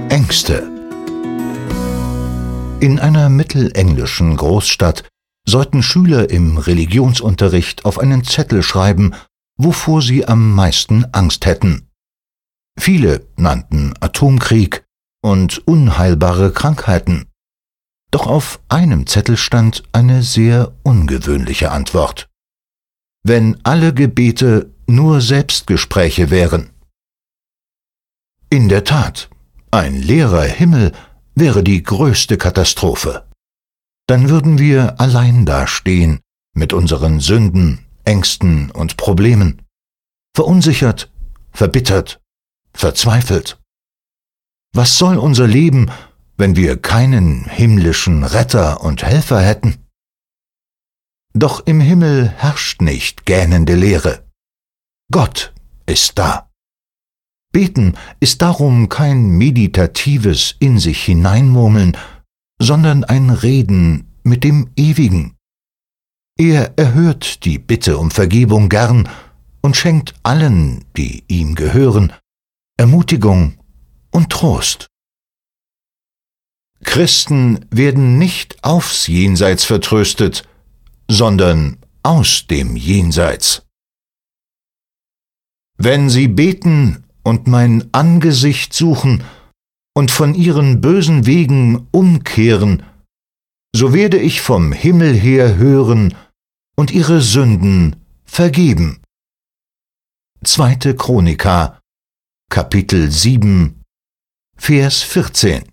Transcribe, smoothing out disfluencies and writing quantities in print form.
Ängste. In einer mittelenglischen Großstadt sollten Schüler im Religionsunterricht auf einen Zettel schreiben, wovor sie am meisten Angst hätten. Viele nannten Atomkrieg und unheilbare Krankheiten. Doch auf einem Zettel stand eine sehr ungewöhnliche Antwort: Wenn alle Gebete nur Selbstgespräche wären. In der Tat, ein leerer Himmel wäre die größte Katastrophe. Dann würden wir allein dastehen mit unseren Sünden, Ängsten und Problemen, verunsichert, verbittert, verzweifelt. Was soll unser Leben, wenn wir keinen himmlischen Retter und Helfer hätten? Doch im Himmel herrscht nicht gähnende Leere. Gott ist da. Beten ist darum kein meditatives in sich hineinmurmeln, sondern ein Reden mit dem Ewigen. Er erhört die Bitte um Vergebung gern und schenkt allen, die ihm gehören, Ermutigung und Trost. Christen werden nicht aufs Jenseits vertröstet, sondern aus dem Jenseits. Wenn sie beten und mein Angesicht suchen und von ihren bösen Wegen umkehren, so werde ich vom Himmel her hören und ihre Sünden vergeben. 2. Chroniker, Kapitel 7, Vers 14.